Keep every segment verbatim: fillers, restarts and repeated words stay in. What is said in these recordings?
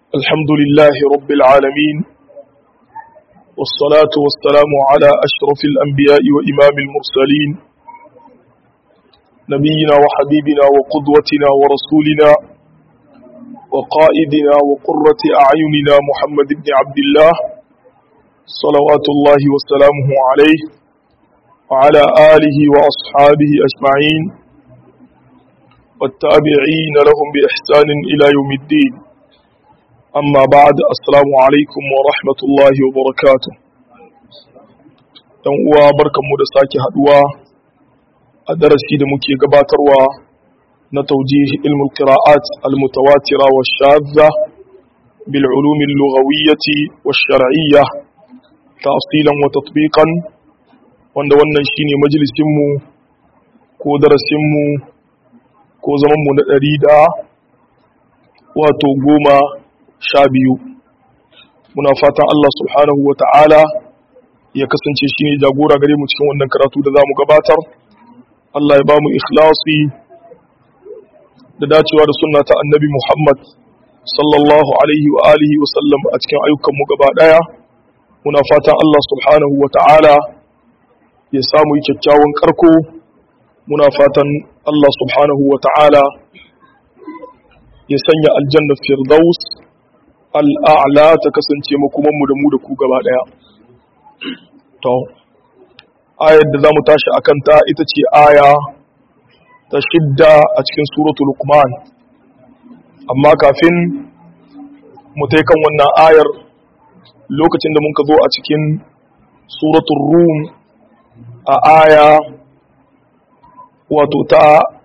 الحمد لله رب العالمين والصلاة والسلام على أشرف الأنبياء وإمام المرسلين نبينا وحبيبنا وقدوتنا ورسولنا وقائدنا وقرة أعيننا محمد بن عبد الله صلوات الله وسلامه عليه وعلى آله وأصحابه أجمعين والتابعين لهم بإحسان إلى يوم الدين أما بعد السلام عليكم ورحمة الله وبركاته dan uwa barkanmu da sake haduwa a darasi da muke gabatarwa na tawjih ilmul qira'at al mutawatira wa shadha bil ulum al lughawiyyah wa shar'iyyah tafsilan wa tatbiqan wanda wannan shine majalisin mu ko darasin mu ko zaman mu na ɗari da wato goma sha biyu muna fatan Allah subhanahu wa ta'ala ya kasance shi ne jagora gare mu cikin wannan karatu da za mu gabatar Allah ya ba mu ikhlasi da dacewa da sunna ta annabi Muhammad sallallahu alaihi wa alihi wa sallam a cikin ayyukanmu gaba daya muna fatan Allah subhanahu wa ta'ala ya samu yi kyakkyawan karko muna fatan Allah subhanahu wa ta'ala ya sanya aljanna firdaus al'a'la ta kasance makomanmu da mu da ku gaba ɗaya. To, ayar da za mu tashi a kanta ita ce aya ta shidda a cikin suratul Luqman. Amma kafin mu kan wannan ayar lokacin da muka zo a cikin suratul Rum a aya wato ta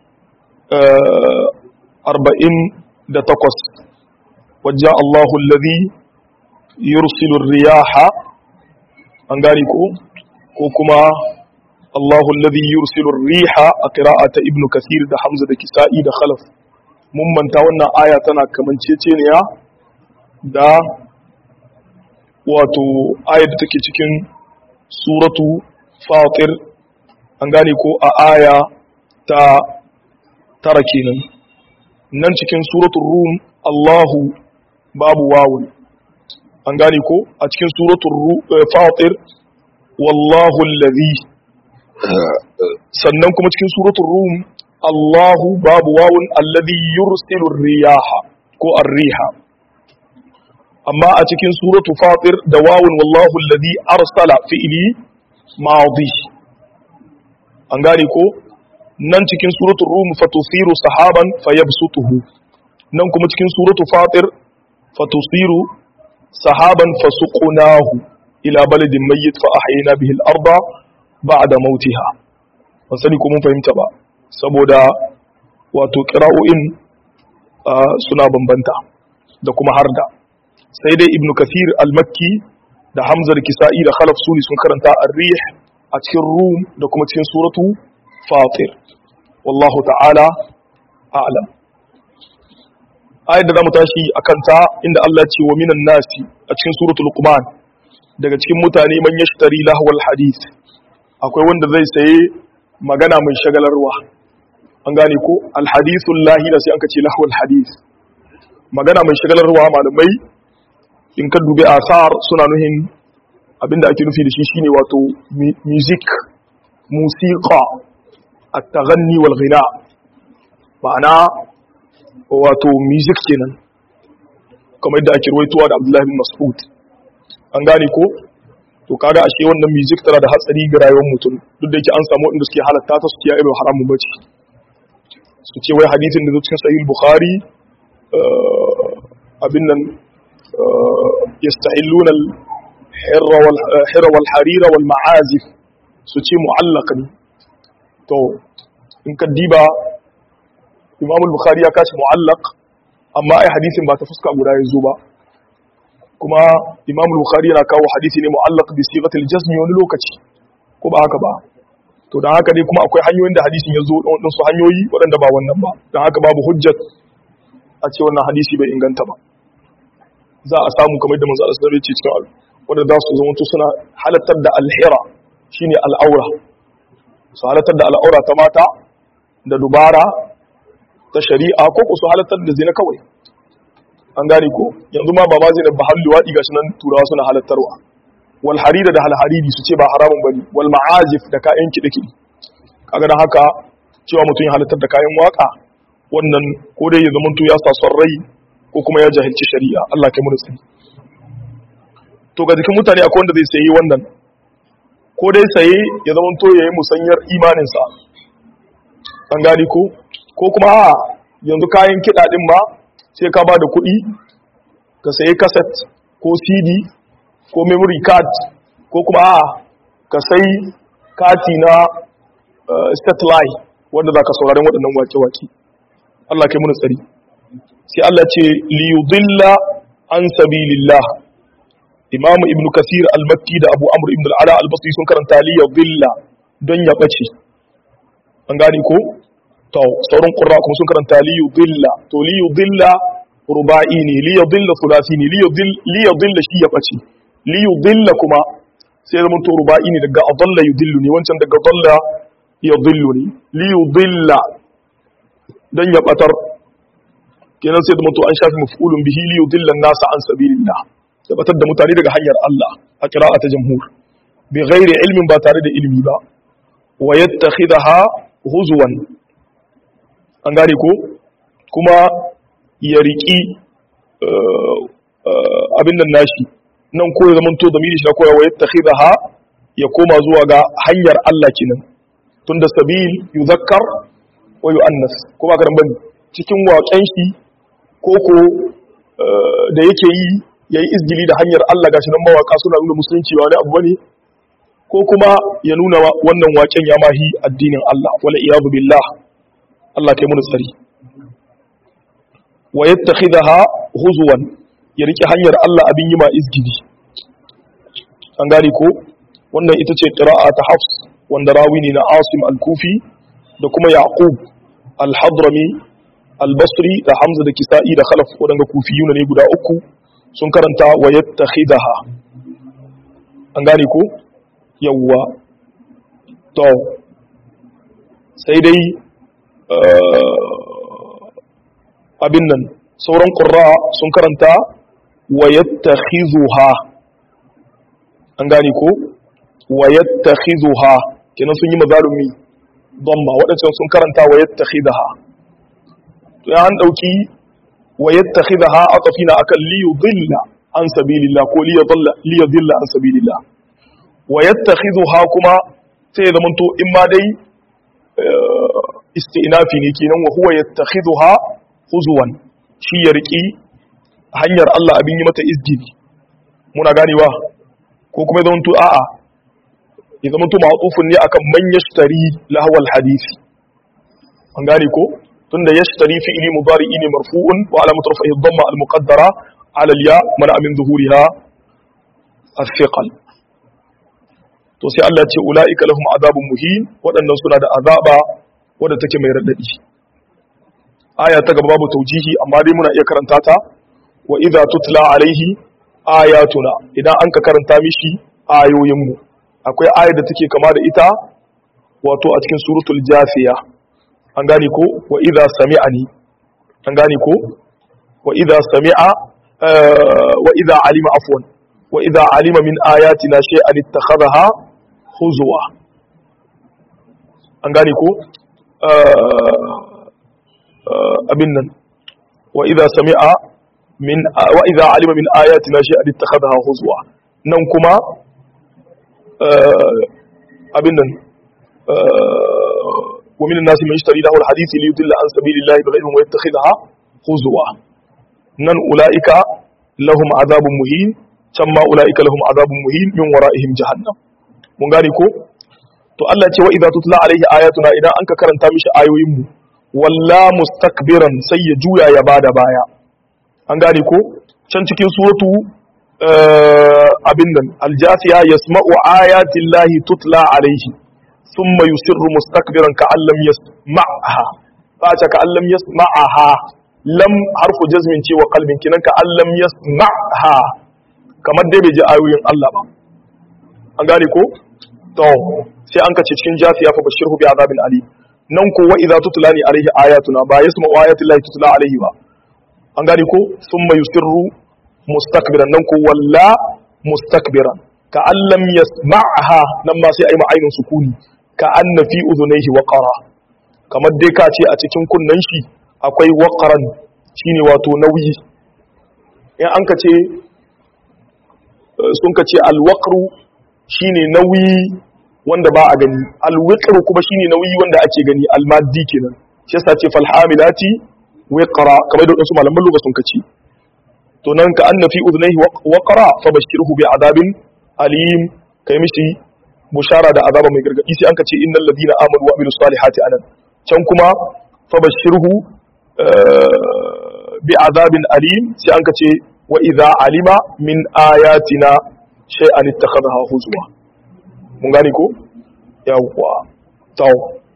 arba'in da takwas. وجاء الله الذي يرسل الرياح أنغانيكو كوكما الله الذي يرسل الريح قراءة ابن كثير ده حمزة ده كسائي ده خلف ممن تاونا آياتنا كمن تيتينيا ده واتو آية تكي تكين سورة فاطر أنغانيكو آية تا تركينا ننتكين سورة الروم الله babu wawun an gane ko a cikin suratul fatir wallahu allazi sannan kuma cikin suratul rum Allahu babu wawun allazi yursilu riyaha ko ar-riha amma a cikin suratul fatir da wawun wallahu allazi arsala fi'li madi an gane ko nan cikin suratul rum fatusiru sahaban fayabsutuhu nan kuma cikin suratul fatir فتصير سحابا فسقناه إلى بلد ميت فأحيينا به الأرض بعد موتها فسنكم من فهمت با saboda wato qira'o'in suna bambanta da kuma harda sai dai ibnu kathir al-makki da hamza da kisa'i da khalaf suni sun karanta ar-rih a cikin rum da kuma cikin suratu fatir wallahu ta'ala a'lam ayat da zamu tashi akan ta inda Allah ce wa minan nasi a cikin suratul luqman daga cikin mutane man yashtari lahwal hadith akwai wanda zai saye magana mai shagalarwa an gane ko al hadithul lahi da sai an kace lahwal hadith magana mai shagalarwa malamai in ka dubi asar suna nuhin abinda ake nufi da shi shine wato music musiqa at-taghanni wal ghina ma'ana wato music kenan kamar yadda ake ruwaitowa da Abdullahi bin Mas'ud an gane ko to kaga ashe wannan music tana da hatsari ga rayuwar mutum duk da yake an samu inda suke halatta ta su kiyaye ba haramun bace su ce wai hadisin da zo cikin sahih bukhari abin nan yastahilluna al-hirra wal hirra wal harira wal ma'azif su ce mu'allaqan to in ka diba Imam al-Bukhari ya kashi mu'allaq amma ai hadisin ba ta fuska guda yanzu ba kuma Imam al-Bukhari yana kawo hadisi ne mu'allaq bi sigatil jazm wani lokaci ko ba haka ba to dan haka dai kuma akwai hanyoyin da hadisin ya zo dan su hanyoyi waɗanda ba wannan ba dan haka babu hujjat a ce wannan hadisi bai inganta ba za a samu kamar da manzo Allah sallallahu alaihi wasallam ya ce cikin wanda za su zama suna halattar da al-hira shine al-aura su halattar da al-aura ta mata da dubara ta shari'a ko ku su halattar da zina kawai an gane ko yanzu ma ba ma zai ba har luwaɗi gashi nan turawa suna halattarwa wal harira da hal hariri su ce ba haramun bane wal ma'azif da kayan kiɗe kiɗe kaga dan haka cewa mutum ya halattar da kayan waka wannan ko dai ya zama to ya sa son rai ko kuma ya jahilci shari'a Allah kai mu da tsari to ga jikin mutane akwai wanda zai sayi wannan ko dai saye ya zama to yayi musanyar imanin sa an gane ko ko kuma a yanzu kayan kiɗa din ma sai ka ba da kuɗi ka sayi cassette ko C D ko memory card ko kuma a ka sayi kati na uh, satellite wanda za ka saurari waɗannan wake-wake Allah kai muni tsari sai Allah ce liyudilla an sabilillah Imam Ibn Kathir al-Makki da Abu Amr ibn al-Ala al-Basri sun karanta liyudilla don ya bace an gane ko to sauran qurra kuma sun karanta liyudilla to liyudilla ruba'i ne liyudilla thulathi ne liyudilla shi ya bace liyudilla kuma sai zama to ruba'i ne daga adalla yudillu ne wancan daga dalla yudillu ne liyudilla dan ya batar kenan sai zama to an shafi maf'ulun bihi liyudilla an-nas an sabilillah ya batar da mutane daga hanyar Allah a qira'ata jamhur bi ghairi ilmin ba tare da ilmi ba wa yattakhidaha huzwan an gane ko kuma ya riki abin nan nashi nan ko ya zamanto zamiri shi na koya wa yattakhidaha ya koma zuwa ga hanyar Allah kenan tunda sabil yuzakkar wa yuannas ko ba ka dan bane cikin waƙen shi koko da yake yi yayi izgili da hanyar Allah gashi nan mawaka suna nuna musulunci ba wani abu bane ko kuma ya nuna wannan waƙen ya mahi addinin Allah wala iyadu billah Allah kai mu tsari wa yattakhidaha huzwan ya rike hanyar Allah abin yi ma izgili an gane ko wannan ita ce qira'a ta Hafs wanda rawi ne na Asim al-Kufi da kuma Yaqub al-Hadrami al-Basri da Hamza da Kisa'i da Khalaf wadanga kufiyuna ne guda uku sun karanta wa yattakhidaha an gane ko yawwa to sai dai abin nan sauran qurra sun karanta wa yattakhizuha an gane ko wa yattakhizuha kenan sun yi mazalumi dhamma wadancan sun karanta wa yattakhidaha to ya an dauki wa yattakhidaha atafina akan li yudilla an sabilillah ko li yudilla li yudilla an sabilillah wa yattakhizuha kuma sai zaman to in ma dai istinafi ne kenan wa huwa yattakhiduha huzwan shi ya riki hanyar Allah abin yi mata izgili muna ganewa ko kuma zaman to a'a ya zaman to ma'tufun ne akan man yashtari lahwal hadisi an gane ko tunda yashtari fi'li mudari'i ne marfu'un wa alamatu raf'ihi dhamma al-muqaddara 'ala al-ya mana min zuhuriha as-thiqal to sai Allah ya ce ulaika lahum adabun muhin wadannan suna da azaba wadda take mai radadi aya ta gaba babu taujihi amma dai muna iya karanta ta wa idza tutla alaihi ayatuna idan an ka karanta mishi ayoyin mu akwai ayar da take kama da ita wato a cikin suratul jafiya an gane ko wa idza sami'ani an gane ko wa idza sami'a wa idza alima afwan wa idza alima min ayatina shay'an ittakhadha huzwa an gane ko abin nan wa idza sami'a min wa idza alima min ayatina shay'an ittakhadha huzwa nan kuma abin nan wa min an-nasi man yashtari lahu al-hadith li yudilla an sabilillahi bighayri ma yattakhidha huzwa nan ulaika lahum adhabun muhin can ma ulaika lahum adhabun muhin min wara'ihim jahannam mun gane ko to Allah ce wa idza tutla alaihi ayatuna idan anka karanta mishi ayoyin mu walla mustakbiran sai ya juya ya bada baya an gane ko can cikin suratu abin nan aljasiya yasma'u ayati llahi tutla alaihi thumma yusirru mustakbiran ka'an lam yasma'ha fa ta ka'an lam yasma'ha lam harfu jazmin ce wa qalbin kinan ka'an lam yasma'ha kamar dai bai ji ayoyin Allah ba an gane ko to sai an kace cikin jafiya fa bashirhu bi azabin ali nan ko wa idza tutla ni alaihi ayatuna ba yasma'u ayati llahi tutla alaihi ba an gane ko thumma yusirru mustakbiran nan ko walla mustakbiran ka allam yasma'ha nan ma sai ai ma'ainin sukuni ka anna fi udhunayhi waqara kamar dai ka ce a cikin kunnan shi akwai waqaran shine wato nauyi in an ka ce sun ka ce alwaqru shine nauyi wanda ba a gani alwiqru kuma shine nauyi wanda ake gani almaddi kenan shi yasa ce falhamilati wiqra kamar da wasu malaman lugha sun kace to nan ka anna fi udhnayhi waqra fabashshirhu bi adabin alim kai mishi bushara da azaba mai gargadi sai an kace innal ladina amanu wa amilus salihati anan can kuma fabashshirhu bi adabin alim sai an kace wa idza alima min ayatina shay'an ittakhadha huzwa mun gane ko yawwa to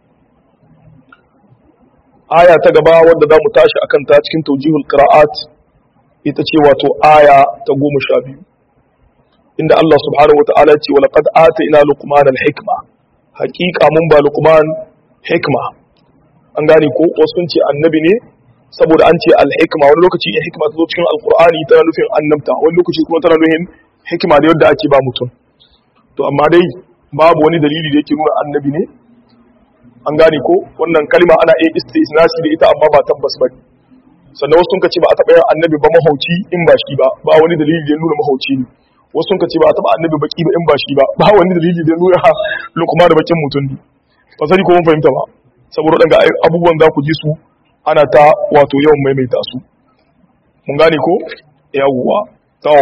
aya ta gaba wanda za mu tashi akan ta cikin tawjihul qira'at ita ce wato aya ta goma sha biyu inda Allah subhanahu wata'ala ce wa laqad atayna luqman al-hikma haqiqa mun ba luqman hikma an gane ko wasu sun ce annabi ne saboda an ce al-hikma wani lokaci in hikma ta zo cikin alqur'ani tana nufin annabta wani lokaci kuma tana nufin hikima da yadda ake ba mutum to amma dai babu wani dalili da yake nuna annabi ne an gane ko wannan kalma ana iya istisnasi da ita amma ba tabbas ba sannan wasu sun ce ba a taɓa yin annabi ba mahauci in ba shi ba ba wani dalili da ya nuna mahauci ne wasu sun ce ba a taɓa annabi baki ba in ba shi ba ba wani dalili da ya nuna lokuma da bakin mutum ne ba sani ko mun fahimta ba saboda daga abubuwan za ku ji su ana ta wato yawan maimaita su mun gane ko yawwa tawo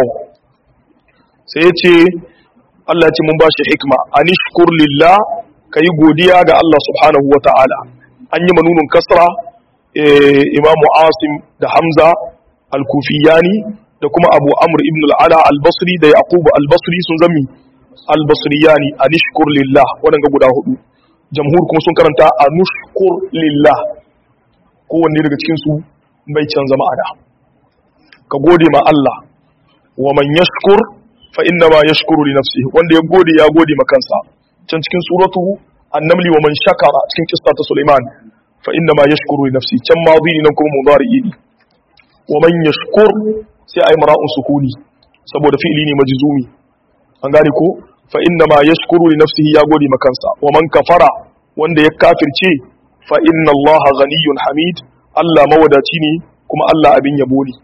sai ya ce Allah ya ce mun ba shi hikma anishkur lillah ka yi godiya ga Allah subhanahu wa ta'ala an yi manunin kasra imamu asim da hamza al-kufiyani da kuma abu amr ibn al'ala al-basri da yaqubu al-basri sun zami al-basriyani a nishkur lillah waɗanda guda hudu jamhur kuma sun karanta a nushkur lillah kowanne daga cikinsu bai canza ma'ana ka gode ma Allah wa man yashkur fa inna ma yashkuru li nafsihi wanda ya gode ya gode ma kansa can cikin suratu annamli wa man shakara cikin kissa ta Sulaiman fa inna ma yashkuru li nafsi can madi ne nan kuma mudari'i ne wa man yashkur sai ay mara'un sukuni saboda fi'ili ne majzumi an gane ko fa inna ma yashkuru li nafsihi ya gode makansa wa man kafara wanda ya kafirce fa inna Allah ghaniyyun hamid Allah mawadaci ne kuma Allah abin yabo ne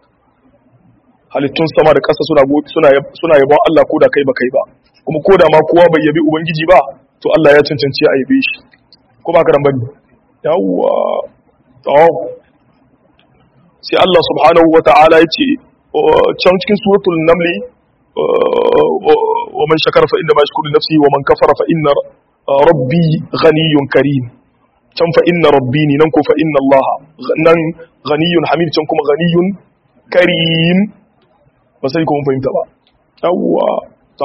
halittun sama da ƙasa suna suna suna yabon Allah ko da kai ba kai ba kuma ko da ma kowa bai yabi ubangiji ba to Allah ya cancanci a yabe shi ko ba ka ran bane yawwa to sai Allah subhanahu wata'ala yace can cikin suratul naml wa man shakara fa inna ma yashkuru li nafsihi wa man kafara fa inna rabbi ghaniyyun karim can fa inna rabbi ni nan ko fa inna Allah nan ghaniyyun hamid can kuma ghaniyyun karim ba sai ko mun fahimta ba yawwa to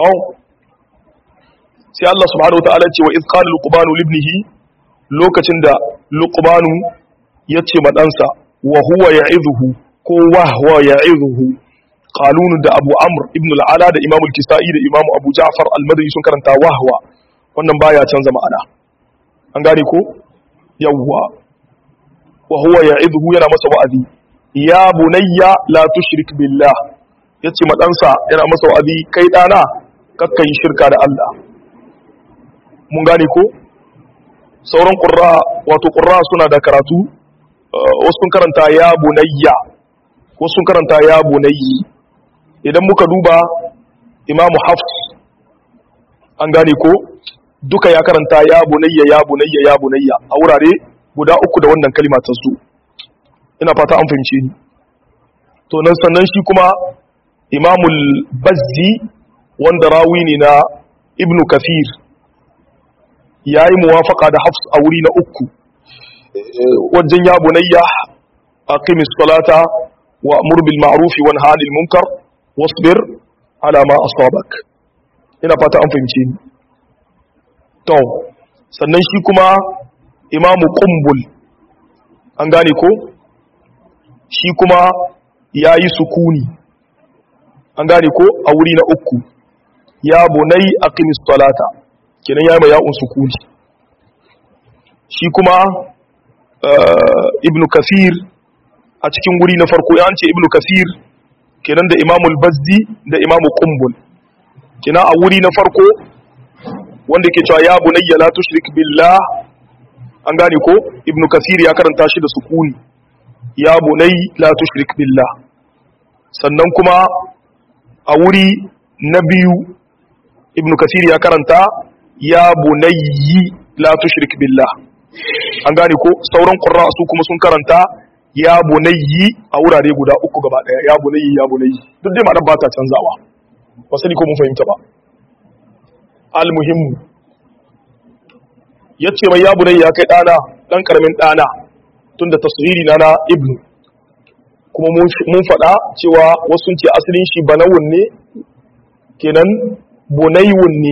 sai Allah subhanahu wataala ce wa iz qala luqmanu libnihi lokacin da luqmanu yace ma ɗansa wa huwa ya'izuhu ko wa huwa ya'izuhu qalun da Abu Amr ibn al-Ala da Imam al-Kisa'i da Imam Abu Ja'far al-Madani sun karanta wa huwa wannan baya canza ma'ana an gane ko yawwa wa huwa ya'izuhu yana masa wa'azi ya bunayya la tushrik billah yace ma ɗansa yana masa wa'azi kai dana kakkai shirka da Allah mun gane ko sauran ƙurra wato ƙurra suna da karatu wasu sun karanta ya bunayya wasu sun karanta ya bunayyi idan muka duba imamu hafs an gane ko duka ya karanta ya bunayya ya bunayya ya bunayya a wurare guda uku da wannan kalima ta su ina fata an fahimce ni to nan sannan shi kuma imamul bazzi wanda rawi ne na ibnu kathir ya yi muwafaka da hafs a wuri na uku wajen ya bunayya aqimis salata wa amur bil ma'ruf wa nahy anil munkar wasbir ala ma asabak ina fata an fahimce ni to sannan shi kuma imamu qumbul an gane ko shi kuma yayi sukuni an gane ko a wuri na uku ya bunay aqimis salata kenan ya mai ya'un sukuni shi kuma ibn kathir a cikin wuri na farko ya ce ibnu kasir kenan da imamul bazzi da imamu qumbul kenan a wuri na farko wanda ke cewa ya bunayya la tushrik billah an gane ko ibnu kasir ya karanta shi da sukuni ya bunay la tushrik billah sannan kuma a wuri na biyu ibnu kasir ya karanta ya bunayyi la tushrik billah an gane ko sauran qurra su kuma sun karanta ya bunayyi a wurare guda uku gaba daya ya bunayyi ya bunayyi duk dai ma'anar ba ta canzawa ba sani ko mun fahimta ba almuhimmu yace mai ya bunayyi ya kai dana dan karamin dana tunda tasghiri na na ibnu kuma mun faɗa cewa wasu sun ce asalin shi banawun ne kenan bunaywun ne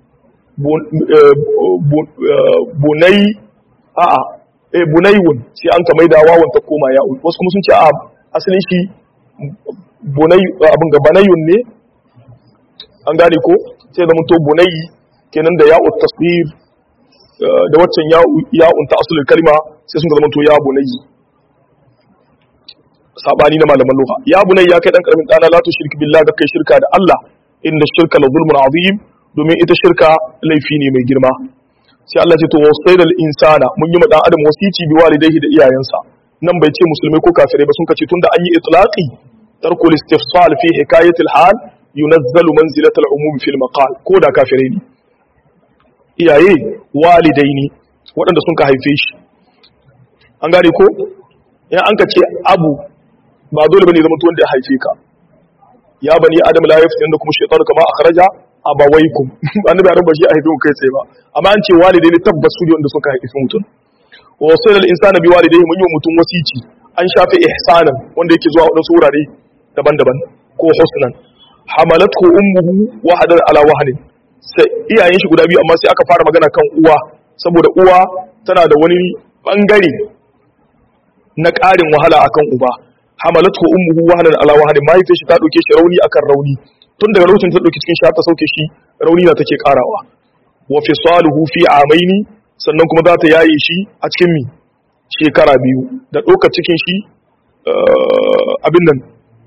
bunay a'a eh bunaywun sai an ka maida wawan ta koma ya wasu kuma sun ce a asalin shi bunay abin ga banayun ne an gane ko sai da mun to bunay kenan da ya'u tasbir da waccan ya'un ta asalin kalma sai sun zama to ya bunay sabani na malaman lugha ya bunay ya kai dan karamin dana la tushrik billahi da kai shirka da Allah inda shirka la zulmun azim domin ita shirka laifi ne mai girma sai Allah ce to wasaidal insana mun yi madan adam wasici bi walidayhi da iyayensa nan bai ce musulmai ko kafirai ba sun kace tunda an yi itlaqi tarkul istifsal fi hikayatil hal yunazzalu manzilatal umum fil maqal ko da kafirai ne iyaye walidaini waɗanda sun ka haife shi an gane ko in an ka ce abu ba dole bane zama wanda ya haife ka ya bani adam la yaftinannakum shaytanu kama akhraja abawaykum annabi arba shi a haife ku kai tsaye ba amma an ce walidai ne tabbas su ne wanda suka haife mutum wa wasailal insana bi walidayhi mun yi mutum wasici an shafe ihsanan wanda yake zuwa wadansu wurare daban-daban ko husnan hamalathu ummuhu wahadan ala wahnin sai iyayen shi guda biyu amma sai aka fara magana kan uwa saboda uwa tana da wani bangare na ƙarin wahala akan uba hamalathu ummuhu wahadan ala wahnin mahaifiyar shi ta dauke shi rauni akan rauni tun daga lokacin ta dauki cikin shi ta sauke shi rauni na take karawa wa fisaluhu fi amaini sannan kuma za ta yaye shi a cikin mi shekara biyu da ɗaukar cikin shi abin nan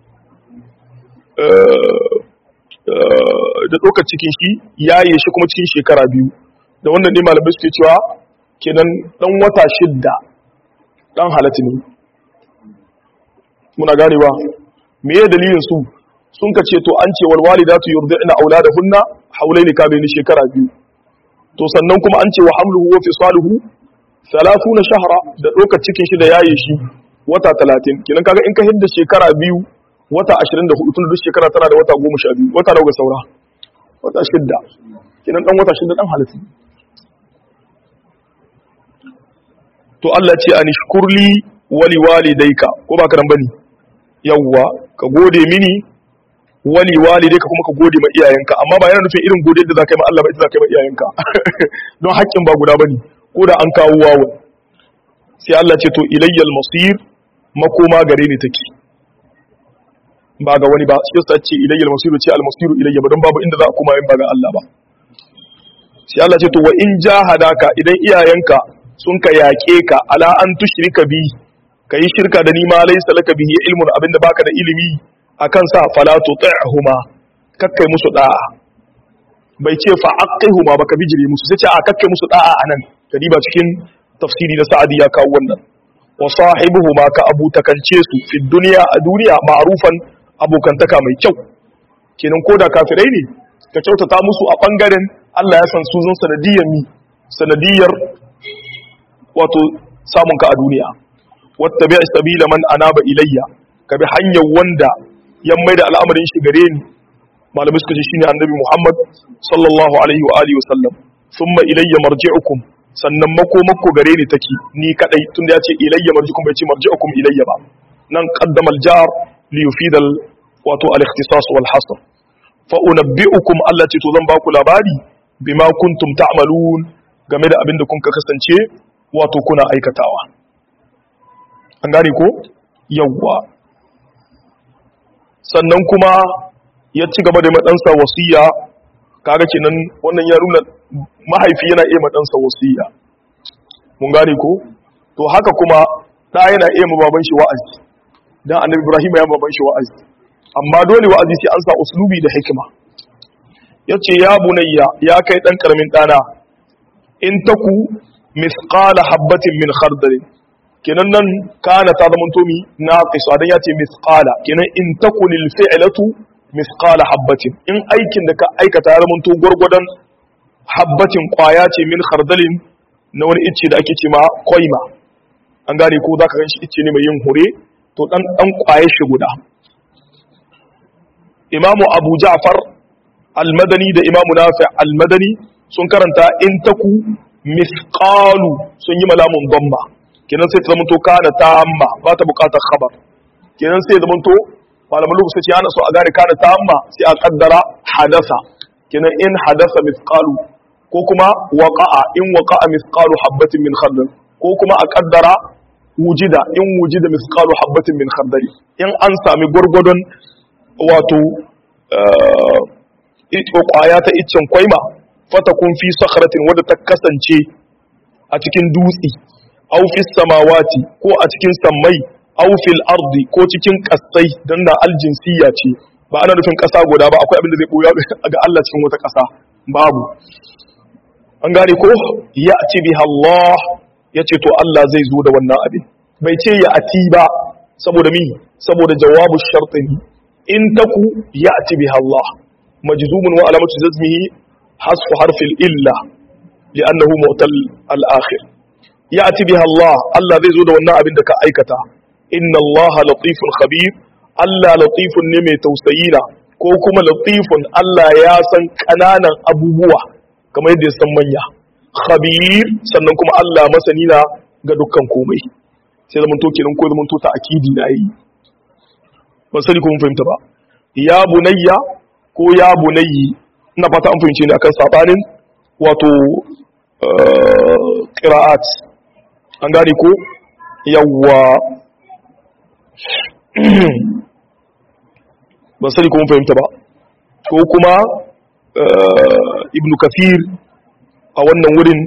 da ɗaukar cikin shi yaye shi kuma cikin shekara biyu da wannan ne malamai suke cewa kenan dan wata shidda dan halatta ne muna ganewa me ya dalilin su sun ka ce to an ce wal walidatu yurdina auladahunna haulaini kabini shekara biyu to sannan kuma an ce wa hamluhu wa fisaluhu thalathuna shahra da dokar cikin shi da yaye shi wata talatin kinan kaga in ka hidda shekara biyu wata ashirin da hudu tun duk shekara tana da wata goma sha biyu wata nawa ga saura wata shidda kinan dan wata shidda dan halitta to Allah ce anishkurli wali walidayka ko ba ka nan bane yawwa ka gode mini wali walidayka kuma ka gode ma iyayenka amma ba yana nufin irin gode da zaka yi ma Allah ba ita zaka yi ma iyayenka don haƙƙin ba guda bane ko da an kawo wawo sai Allah ce to ilayyal masir makoma gare ni take ba ga wani ba shi yasa ce ilayyal masir ce al masiru ilayya ba don babu inda za a koma yin ba ga Allah ba sai Allah ce to wa in jahadaka idan iyayenka sun ka yaƙe ka ala an tushrika bi kai shirka da ni ma laysa laka bihi ilmun abinda baka da ilimi akan sa fala tuti'huma kakkai musu da'a bai ce fa aqihuma baka bijire musu sai ce a kakkai musu da'a anan kadi ba cikin tafsiri da Sa'adi ya kawo wannan wa sahibuhuma ka abutakance su fi dunya a duniya ma'rufan abokantaka mai kyau kenan koda kafirai ne ka kyautata musu a bangaren Allah ya san su zun sanadiyar ni sanadiyar wato samun ka a duniya wattabi' sabila man anaba ilayya ka bi hanyar wanda ya maida al'amarin shi gare ni malamai suka ce shine annabi Muhammad sallallahu alaihi wa alihi wasallam thumma ilayya marji'ukum sannan makomako gare ni take ni kadai tunda yace ilayya marji'ukum bai ce marji'ukum ilayya ba nan qaddama al-jar li yufid al wato al-ikhtisas wal hasr fa unabbi'ukum allati to zan baku labari bima kuntum ta'malun game da abinda kun ka kasance wato kuna aikatawa an gane ko yawwa sannan kuma ya ci gaba da maɗansa wasiya kaga kenan wannan ya nuna mahaifi yana iya maɗansa wasiya mun gane ko to haka kuma ɗa yana iya baban shi wa'azi dan annabi Ibrahim ya baban shi wa'azi amma dole wa'azi sai an sa uslubi da hikima yace ya bunayya ya kai dan karamin dana in taku misqala habatin min khardal kenan nan kana ta zaman to mi naqisa dan yace misqala kenan in taku lil fi'latu misqala habatin in aikin da ka aikata ya zaman to gurgudan habbatin kwaya ce min khardalin na wani icce da ake ce ma koima an gane ko zaka ganshi icce ne mai yin hure to dan dan kwaye shi guda imamu abu ja'far al-madani da imamu nafi al-madani sun karanta in taku misqalu sun yi malamun damma kenan sai ta zamanto kana tamma ba ta bukatar khabar kenan sai zamanto malaman lugu sai ana so a gane kana tamma sai a kaddara hadasa kenan in hadasa misqalu ko kuma waqa'a in waqa'a misqalu habatin min khardal ko kuma a kaddara wujida in wujida misqalu habatin min khardal in an sami gurgudun wato ito kwaya ta iccen kwaima fatakun fi sakhratin wadda ta kasance a cikin dutse aw fi samawati ko a cikin sammai aw fil ardi ko cikin kasai dan da aljinsiya ce ba ana nufin kasa guda ba akwai abin da zai boya ga Allah cikin wata kasa babu an gane ko ya ci biha Allah yace to Allah zai zo da wannan abin bai ce ya ati ba saboda mi saboda jawabu shartin in taku ya ci biha Allah majzumun wa alamatu jazmihi hasfu harfil illa li'annahu mu'tal al-akhir ya ci biha Allah Allah zai zo da wannan abin da ka aikata inna Allah latifun khabir Allah latifun ne mai tausayina ko kuma latifun Allah ya san kananan abubuwa kamar yadda ya san manya khabir sannan kuma Allah masani na ga dukkan komai sai zaman to kenan ko zaman to ta akidi na yi ban sani ko mun fahimta ba ya bunayya ko ya bunayyi ina fata an fahimce ni akan sabanin wato qira'at an gane ko yawwa ban sani ko mun fahimta ba ko kuma ibnu kathir a wannan wurin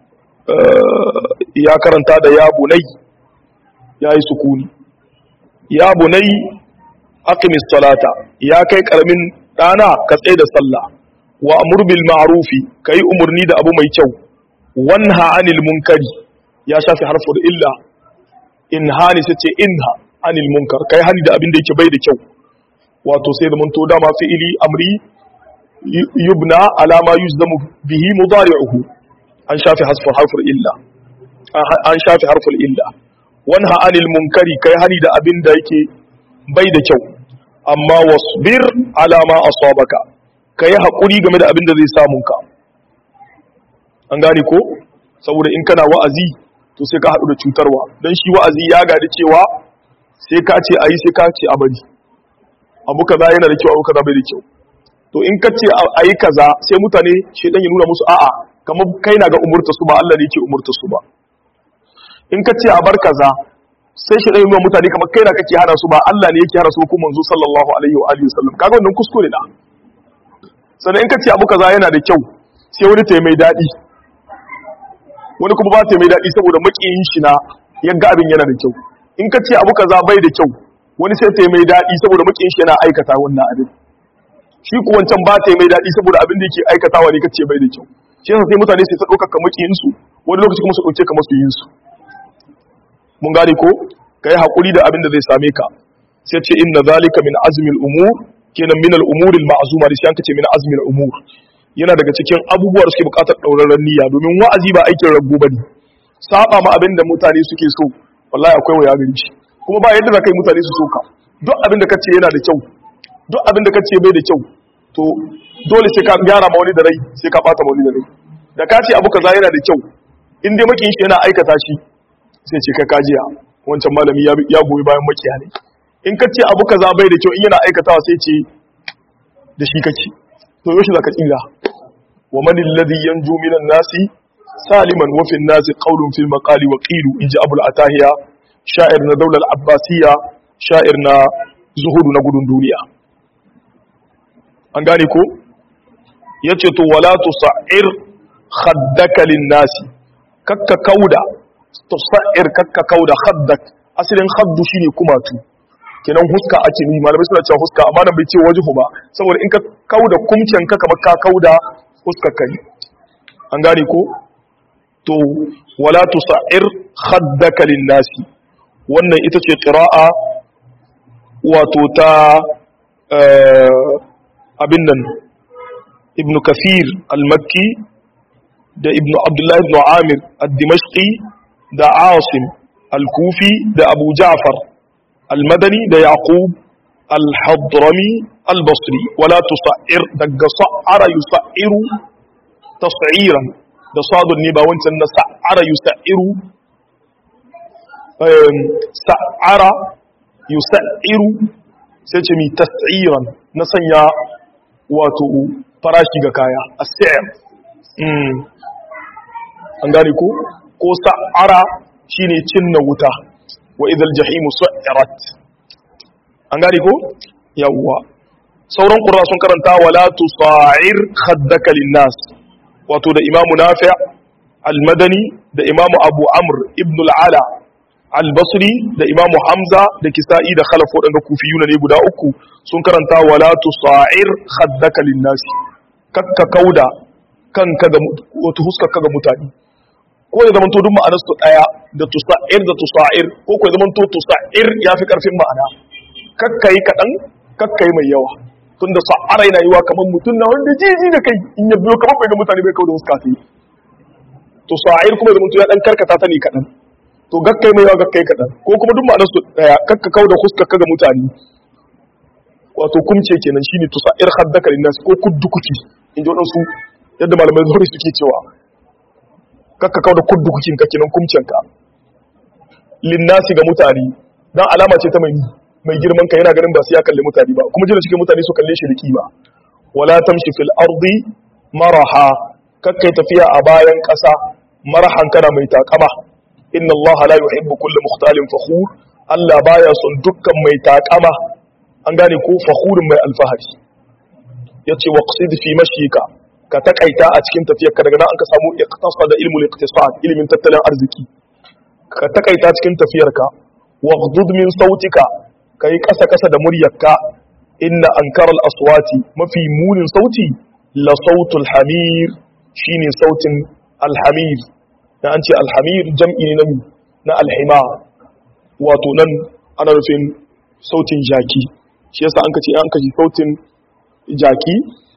ya karanta da ya bunai ya yi sukuni ya bunai aqimis salata ya kai karamin dana ka tsaye da sallah wa amur bil ma'rufi kai umurni da abu mai kyau wanha anil munkari ya shafi harfur illa in hani sai ce inha anil munkar kai hani da abin da yake bai da kyau wato sai da mun to dama fi'ili amri yubna ala ma yuzdamu bihi mudari'uhu an shafi hasfur harfur illa an shafi harfur illa wanha anil munkari kai hani da abin da yake bai da kyau amma wasbir ala ma asabaka kai hakuri game da abin da zai samu ka an gane ko saboda in kana wa'azi to sai ka hadu da cutarwa dan shi wa'azi ya gadi cewa sai ka ce ayi sai ka ce a bari abu kaza yana da kyau abu kaza bai da kyau to in ka ce ayi kaza sai mutane shedan ya nuna musu a'a kamar kai na ga umurta su ba Allah ne yake umurta su ba in ka ce a bar kaza sai shi ɗaya nuna mutane kamar kai na kake hana su ba Allah ne yake hana su ko manzo sallallahu alaihi wa alihi wasallam kaga wannan kuskure da sannan in ka ce abu kaza yana da kyau sai wani ta mai daɗi wani kuma ba ta mai daɗi saboda makiyin shi na yagga abin yana da kyau in ka ce abu kaza bai da kyau wani sai ta mai daɗi saboda makiyin shi yana aikata wannan abin shi ku wancan ba ta mai daɗi saboda abin da yake aikatawa ne kace bai da kyau shi yasa sai mutane sai ta ɗauka ka makiyin su wani lokaci kuma su ɗauke ka masu yin su mun gane ko kai hakuri da abin da zai same ka sai ce inna zalika min azmil umur kenan min al umur al ma'zuma da sai an kace min azmil umur yana daga cikin abubuwa da suke bukatar dauraren niyya domin wa'azi ba aikin rabbu bane saba ma abin da mutane suke so wallahi akwai waya gari shi kuma ba yadda za kai mutane su soka duk abin da kace yana da kyau duk abin da kace bai da kyau to dole sai ka gyara ma wani da rai sai ka bata ma wani da rai da ka ce abu kaza yana da kyau in dai makiyin shi yana aikata shi sai ce ka kajiya wancan malami ya goyi bayan makiya ne in ka ce abu kaza bai da kyau in yana aikatawa sai ce da shi kake to yoshi zaka tsira wa man alladhi yanju minan nasi saliman wa fil nasi qawlun fil maqali wa qilu inji abul atahiya sha'ir na daular abbasiyya sha'ir na zuhudu na gudun duniya an gane ko yace to wala tusa'ir khaddaka lin nasi kakka kauda tusa'ir kakka kauda khaddak asalin khaddu shine kumatu kenan huska ake ni malamai suna cewa huska amma nan bai ce wajhu ba saboda in ka kauda kumcin ka kamar ka kauda huskar kai an gane ko to wala tusa'ir khaddaka lin-nasi wannan ita ce qira'a wato ta abin nan ibn kathir al-makki da ibn abdullah ibn amir ad-dimashqi da asim al-kufi da abu ja'far al-madani da yaqub al-hadrami al-basri wala tusa'ir daga sa'ara yusa'iru tas'iran da sadun ne ba wancan na sa'ara yusa'iru sa'ara yusa'iru sai ce mi tas'iran na sanya wato farashi ga kaya as-sa'ir an gane ko ko sa'ara shine cinna wuta wa idhal jahimu su'irat an gane ko yawwa sauran qurra sun karanta wala tusa'ir khaddaka lin-nas wato da imamu nafi' al-madani da imamu abu amr ibn al-ala al-basri da imamu hamza da kisa'i da khalaf wadanda kufiyuna ne guda uku sun karanta wala tusa'ir khaddaka lin-nas kakka kauda kanka ga wato huskar ga mutane ko ya zamanto duk ma'anar su daya da tusa'ir da tusa'ir ko ko ya zamanto tusa'ir yafi karfin ma'ana kakkai kadan kakkai mai yawa tunda sa'ara yana yiwa kamar mutun na wanda jiji da kai in ya biyo kamar bai ga mutane bai kauda huska sai tusa'ir kuma da mutum ya dan karkata ta ne kadan to gakkai mai yawa gakkai kadan ko kuma duk ma'anar su daya kakka kauda huskar ga mutane wato kumce kenan shine tusa'ir khaddaka linnas ko kuddukuki in ji wadansu yadda malamai zuwa suke cewa kakka kauda kuddukukin ka kenan kumcen ka linnasi ga mutane dan alama ce ta mai mai girman ka yana ganin ba su ya kalli mutane ba kuma jira cikin mutane su kalle shi da kima wala tamshi fil ardi maraha kakkai tafiya a bayan kasa marahan kana mai takama inna allaha la yuhibbu kulla mukhtalin fakhur Allah baya son dukkan mai takama an gane ko fakhurin mai alfahari yace waqsid fi mashika ka takaita a cikin tafiyar ka daga nan an ka samu iqtisad ilmul iqtisad ilmin tattalin arziki ka takaita cikin tafiyar ka waghdud min sautika kai kasa kasa da muryarka inna ankara al-aswati mafi munin sauti la sautul hamir shine sautin al-hamir da an ce al-hamir jam'i ne na al-himar wato nan ana nufin sautin jaki shi yasa an kace an kaji sautin jaki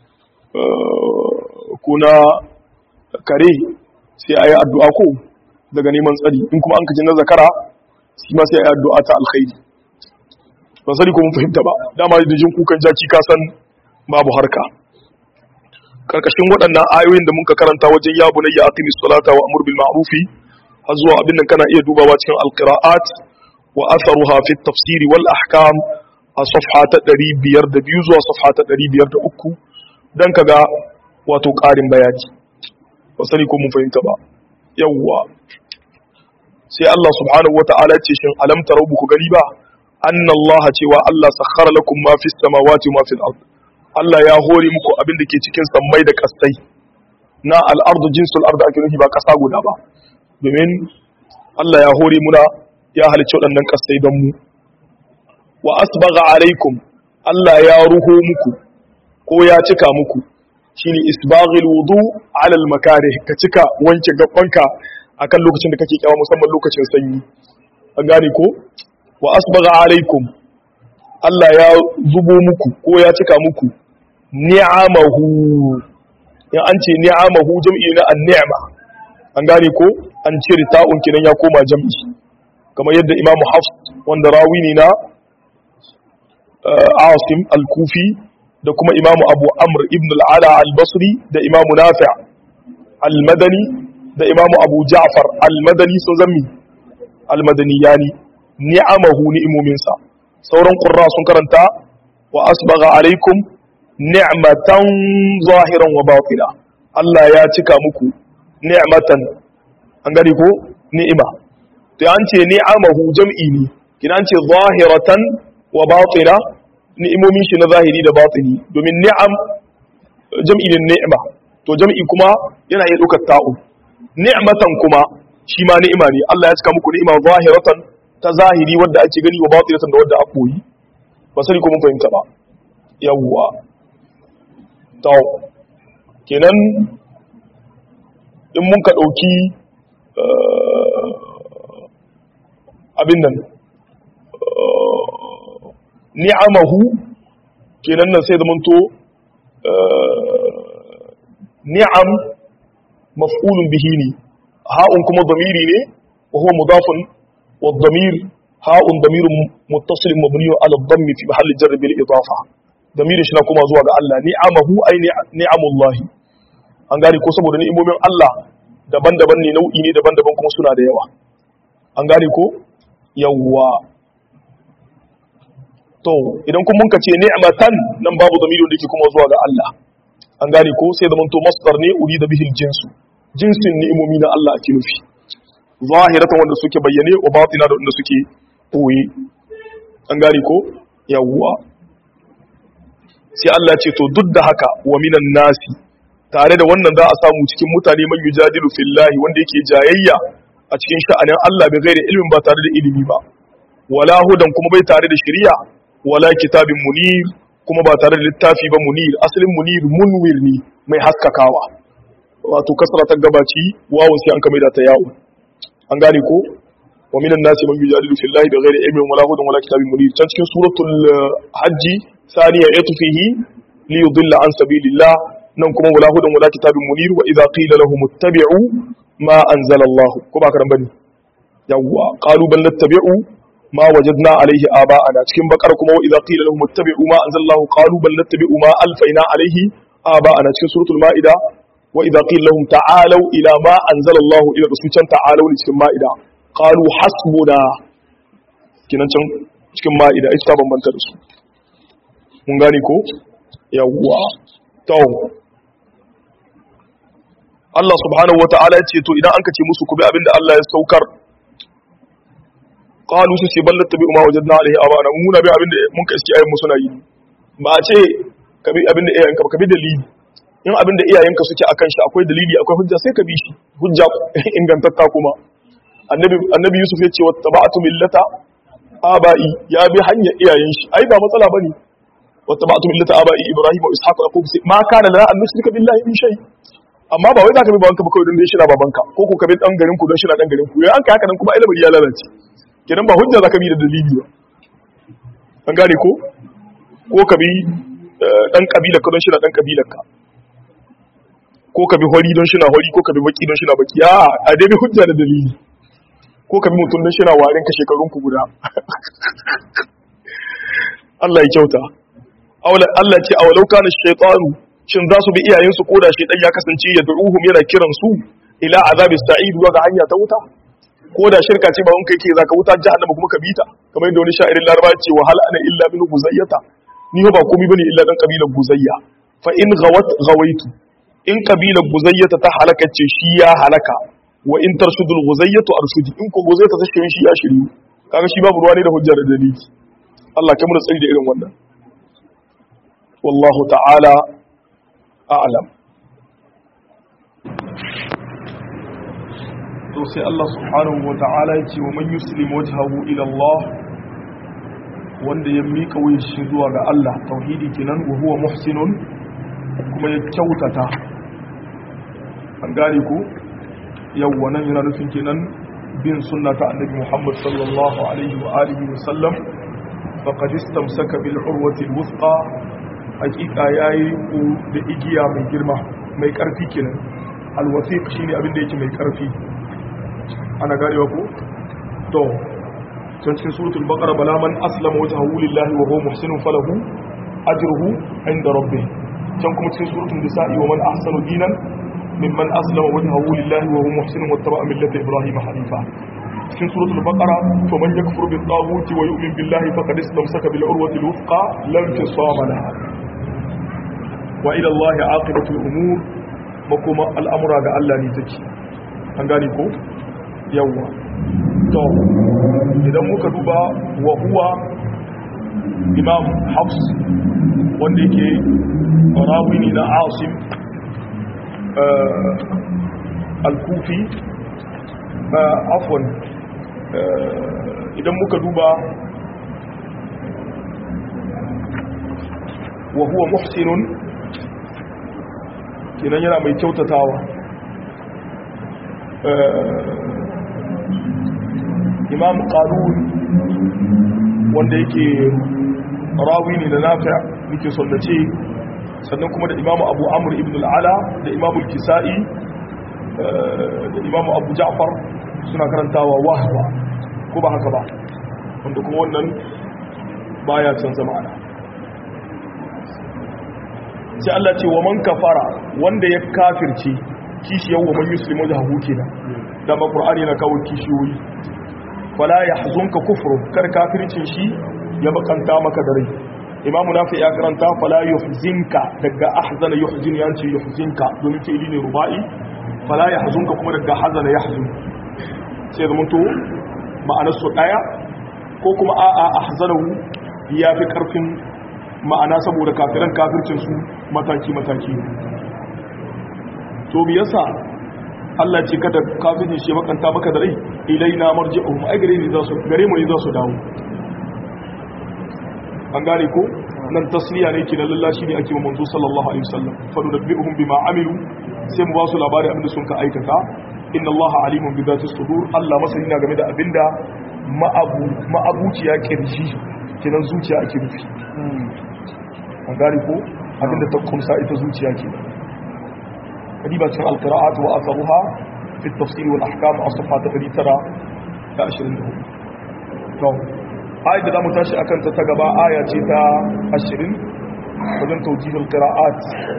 kuna kare sai ayi addu'a ko daga neman tsari in kuma an kaji na zakara shi ma sai ayi addu'a ta alkhairi ba sani ko mun fahimta ba dama da jin kukan jaki ka san babu harka karkashin waɗannan ayoyin da muka karanta wajen ya bunayya aqimis salata wa amur bil ma'rufi har zuwa abin nan kana iya dubawa cikin alqira'at wa atharuha fi at-tafsir wal ahkam a safha ta ɗari biyar da biyu zuwa safha ta ɗari biyar da uku dan kaga wato ƙarin bayani ba sani ko mun fahimta ba yawwa sai Allah subhanahu wata'ala ce shin alam tarau ku gani ba anna Allah cewa Allah sakhara lakum ma fis samawati wa ma fil ard Allah ya hore muku abin da ke cikin sammai da kasai na al-ardu jinsul ard ake nufi ba kasa guda ba domin Allah ya hore muna ya halicci waɗannan kasai don mu wa asbagha alaikum Allah ya ruho muku ko ya cika muku shine isbaghil wudu ala al makarih ka cika wanke gabanka akan lokacin da kake kyawa musamman lokacin sanyi an gane ko wa asbagha alaikum Allah ya zubo muku ko ya cika muku ni'amahu ya an ce ni'amahu jam'i na an-ni'ma an gane ko an cire ta'un kinan ya koma jam'i kamar yadda Imam Hafs wanda rawi ne na Asim al-Kufi da kuma Imam Abu Amr ibn al-Ala al-Basri da Imam Nafi' al-Madani da Imam Abu Ja'far al-Madani sun zammi al-Madani yani ni'amahu ni'imominsa sauran qurra sun karanta wa asbagha alaikum ni'matan zahiran wa batina Allah ya cika muku ni'matan an gari ko ni'ima to an ce ni'amahu jam'i ne kina an ce zahiratan wa batina ni'imomin shi na zahiri da batini domin ni'am jam'i ne ni'ima to jam'i kuma yana iya dukar ta'u ni'matan kuma shi ma ni'ima ne Allah ya cika muku ni'ima zahiratan ta zahiri wanda ake gani wa batinatan da wanda a boyi ba sani ko mun fahimta ba yawwa to kenan in mun ka dauki abin nan ni'amahu kenan nan sai da mun to ni'am maf'ulun bihi ne ha'un kuma dhamiri ne wa huwa mudafun wa dhamir ha'un dhamirun muttasilun mabniun ala dhammi fi mahalli jarr bil idafa dhamirin shi na kuma zuwa ga Allah ni'amahu ay ni'amullah an gane ko saboda ni'imomin Allah daban-daban ne nau'i ne daban-daban kuma suna da yawa an gane ko yawa to idan kun mun kace ni'matan nan babu dhamirin da yake kuma zuwa ga Allah an gane ko sai da manto masdar ne urida bihil jinsu jinsin ni'imomi na Allah ake nufi zahiratan wanda suke bayyane wa batina da wanda suke koyi an gane ko yawwa sai Allah ce to duk da haka wa minan nasi tare da wannan za a samu cikin mutane man yujadilu fillahi wanda yake jayayya a cikin sha'anin Allah bai gaira ilimin ba tare da ilimi ba wala hudan kuma bai tare da shari'a wala kitabin munir kuma ba tare da littafi ba munir asalin munir munwir ne mai haskakawa wato kasra ta gabaci wawu sai an kama da ta yawo an gane ko wa minan nasi man yujadilu fillahi bighairi ilmin wala hudan wala kitabin munir can cikin suratul hajji saniya yatfihi li yudilla an sabilillah nan kuma wala hudan wala kitabin munir wa idha qila lahum ittabi'u ma anzala Allah ko ba karan bane yawwa qalu bal nattabi'u ما وجدنا عليه آباءنا cikin bakar kuma idza qila lahum ittabi'u ma anzalallahu qalu bal nattabi'u ma alfayna alayhi آباءنا cikin suratul maida wa idza qila lahum ta'alu ila ma anzalallahu ila rusulan ta'alu cikin maida qalu hasbuna kinan can cikin maida ita ta bambanta da su mun gane ko yawwa to Allah subhanahu wata'ala ya ce to idan an kace musu ku bi abinda Allah ya saukar qalu su ce ballat tabi ma wajadna alaihi abana mun bi abinda mun ka iski ayin mu suna yi ba a ce ka bi abinda iyayenka ka bi dalili in abinda iyayenka suke akan shi akwai dalili akwai hujja sai ka bi shi hujja ingantatta kuma annabi annabi Yusuf ya ce wattaba'tu millata abai ya bi hanya iyayen shi ai ba matsala bane wattaba'tu millata abai ibrahim wa ishaq wa yaqub ma kana lana an nushrika billahi min shay amma ba wai zaka bi babanka ba kawai don dai shi na babanka ko ko ka bi dan garin ku don shi na dan garin ku yayin an kai haka nan kuma ilimi ya lalace kenan ba hujja zaka bi da dalili ba an gane ko ko ka bi dan kabila ka don shi na dan kabilar ka ko ka bi hori don shi na hori ko ka bi baki don shi na baki a a dai bi hujja da dalili ko ka bi mutum don shi na warin ka shekarun ku guda Allah ya kyauta Allah ce awalau kana shaytanu shin za su bi iyayensu ko da shaytan ya kasance ya du'uhum yana kiran su ila azabi sa'id wa ga hanya ta wuta ko da shirka ce ba wanka yake zaka wuta jahannama kuma ka bita kamar yadda wani sha'irin laraba ce wa hal ana illa min guzayyata ni ba komai bane illa dan kabilar guzayya fa in ghawat ghawaitu in kabilar guzayyata ta halaka ce shi ya halaka wa in tarshudul guzayyatu arshudi in ko guzayyata ta shirin shi ya shiryu kaga shi babu ruwa ne da hujjar da dalili Allah kamar tsari da irin wannan wallahu ta'ala a'lam to sai Allah subhanahu wa ta'ala ya ce wa man yuslim wajhahu ila Allah wanda ya mika wuyan shi zuwa ga Allah tauhidi kenan wa huwa muhsinun kuma ya kyautata an gane ku yawwa nan yana nufin kenan bin sunna ta annabi Muhammad sallallahu alaihi wa alihi wa sallam faqad istamsaka bil urwati al wuthqa hakika yayi ku da igiya mai girma mai karfi kenan al wathiq shine abin da yake mai karfi ana garewa ko to can cikin suratul baqara bala man aslama wajhahu lillahi wa huwa muhsinun falahu ajruhu inda rabbih can kuma cikin suratul nisa'i wa man ahsanu dinan mimman aslama wajhahu lillahi wa huwa muhsinun wattaba'a millata ibrahima hanifa cikin suratul baqara to man yakfur bit taghut wa yu'min billahi faqad istamsaka bil urwati al wuthqa lam tisama laha wa ila allahi aqibatul umur makoma al'amura ga Allah ne take an gane ko yawwa to idan muka duba wa huwa imam hafs wanda yake rawini na asim al-kufi afwan idan muka duba wa huwa muhsinun kenan yana mai kyautatawa imam qalun wanda yake rawi ne da nafi' yake sallace sannan kuma da imam abu amr ibn al-ala da imam al-kisa'i da imam abu ja'far suna karantawa wahwa ko ba haka ba wanda kuma wannan baya canza ma'ana sai Allah ce wa man kafara wanda ya kafirce kishiyar wa man yuslimu da hagu kenan da ba qur'ani na kawo kishiyoyi fala yahzunka kufru kar kafircin shi ya bakanta maka da rai imamu nafi ya karanta fala yuhzinka daga ahzana yuhzin yanci yuhzinka domin fi'ili ne rubai fala yahzunka kuma daga hazana yahzun sai da mutu ma'anar su daya ko kuma a'a ahzanahu ya fi karfin ma'ana saboda kafiran kafircin su mataki mataki to biyasa Allah ce kada kafirin shi makanta maka da rai ilaina marji'uhum ai gare ni za su gare mu ne za su dawo an gane ko nan tasliya ne ke da lallashi ne ake wa manzo sallallahu alaihi wasallam fa nunabbi'uhum bima amilu sai mu ba su labari abinda sun ka aikata inna allaha alimun bi dhati sudur Allah masani na game da abinda ma'abu ma'abuciya kirji kenan zuciya ake nufi an gane ko abinda ta kumsa ita zuciya ke kadiba cikin alqira'at wa atharuha fi at-tafsir wal ahkam as-safha tara da ashirin da hudu to ayat da zamu tashi akan ta ta gaba aya ce ta ashirin wajen tawjihul qira'at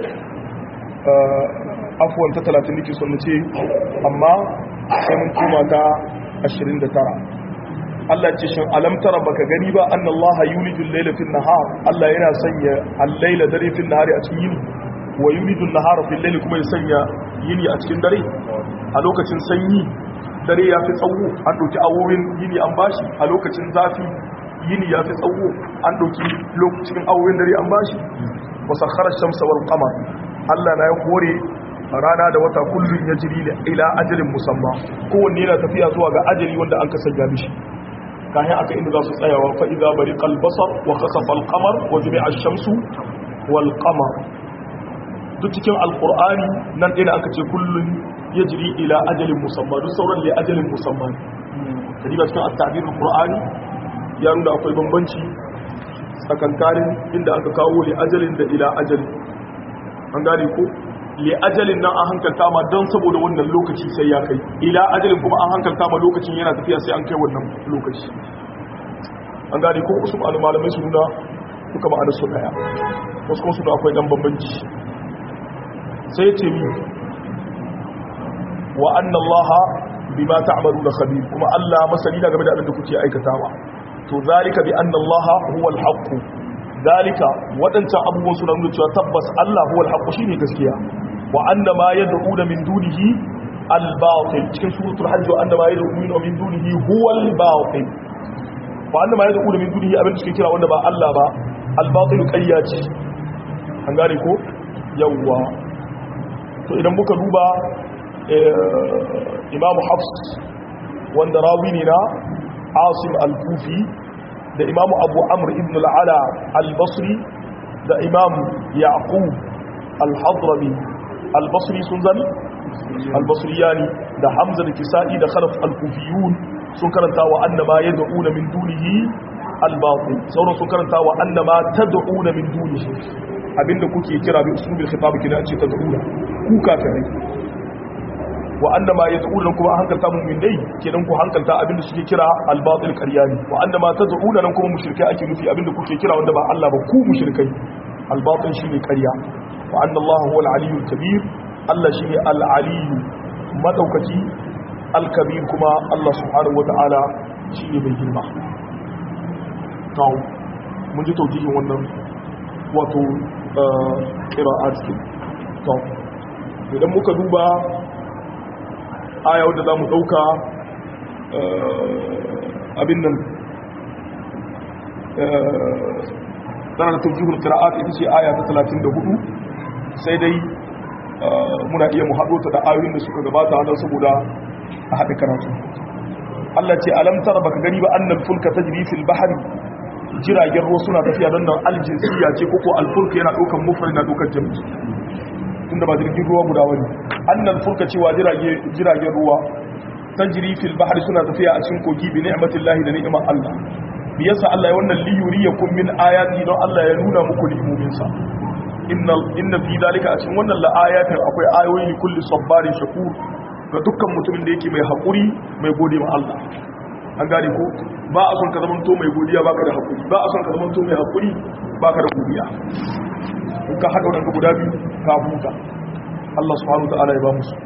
afwan ta talatin nake son nace amma sai mun koma ta ashirin da tara Allah ce shin alam tara baka gani ba annallaha yulijul layla fil nahar Allah yana sanya al-layla dare fil nahari a cikin yini wa yulijul nahara fil layli kuma ya sanya yini a cikin dare a lokacin sanyi dare ya fi tsawo an doki awowin yini an bashi a lokacin zafi yini ya fi tsawo an doki lokacin awowin dare an bashi wa sakhara ash-shamsa wal qamar Allah na ya kore rana da wata kullun yajri ila ajalin musamma kowanne yana tafiya zuwa ga ajali wanda an kasance mishi kayan aka inda za su tsayawa fa'iza bari kalbasar wa kasafal kamar wa jumi'a shamsu wal kamar duk cikin alkur'ani nan ɗaya aka ce kullum ya jiri ila ajalin musamman duk sauran da ajalin musamman ta riba cikin attabirin alkur'ani ya nuna akwai bambanci tsakankanin inda aka kawo li ajalin da ila ajalin an gane ko li ajalin nan an hankalta ma don saboda wannan lokaci sai ya kai ila ajalin kuma an hankalta ma lokacin yana tafiya sai an kai wannan lokaci an gane ko wasu malamai su nuna duka ma'anar su daya wasu kuma su da akwai dan bambanci sai ce mi wa anna allaha bima ta'maluna khabir kuma Allah masani da game da abin da kuke aikatawa to zalika bi anna allaha huwa al-haqq zalika wadancan abubuwan su nuna cewa tabbas Allah huwa al-haqq shine gaskiya wa anna ma yad'una min dunihi al-batil cikin suratul hajj wa anna ma yad'una min dunihi huwa al-batil wa anna ma yad'una min dunihi abin da suke kira wanda ba Allah ba al-batil qayyaci an gane ko yawwa to idan muka duba imamu hafs wanda rawi ne na asim al-kufi da imamu abu amr ibn al-ala al-basri da imamu yaqub al-hadrami al-basri sun zani al-basriyani da hamza da kisa'i da khalaf al-kufiyun sun karanta wa annama yad'una min dunihi al-batil sauran sun karanta wa annama tad'una min dunihi abinda kuke kira bi usulubil khitab kina ce tad'una ku kafirai wa annama yad'una kuma hankalta mu'min dai kenan ku hankalta abinda suke kira al-batil qaryani wa annama tad'una nan kuma mushrikai ake nufi abinda kuke kira wanda ba Allah ba ku mushrikai al-batil shine qarya wa anna Allah huwa al-aliyyul kabir Allah shine al-aliyyu madaukaki al-kabir kuma Allah subhanahu wata'ala shine mai girma to mun ji taujihin wannan wato qira'at to idan muka duba aya wadda za mu ɗauka abin nan tana da taujihul qira'at ita ce aya ta talatin da hudu sai dai muna iya mu haɗo ta da ayoyin da suka gabata don saboda a haɗe karatu Allah ce alam tara baka gani ba annal fulka tajri fil bahri jiragen ruwa suna tafiya don nan aljinsiya ce koko alfulk yana ɗaukan mufrad na ɗaukan jami'i tunda ba jirgin ruwa guda wani annal fulka cewa jiragen ruwa tajri fil bahri suna tafiya a cikin kogi bi ni'matillahi da ni'imar Allah bi yasa Allah ya wannan liyuriyakum min ayati don Allah ya nuna muku ni'imomin sa inna inna fi dalika a cikin wannan la ayatin akwai ayoyi li kulli sabbarin shakur ga dukkan mutumin da yake mai hakuri mai gode ma Allah an gane ko ba a son ka zamanto mai godiya baka da hakuri ba a son ka zamanto mai hakuri baka da godiya in ka haɗa wadanda guda biyu ka huta Allah subhanahu wa ta'ala ya ba musu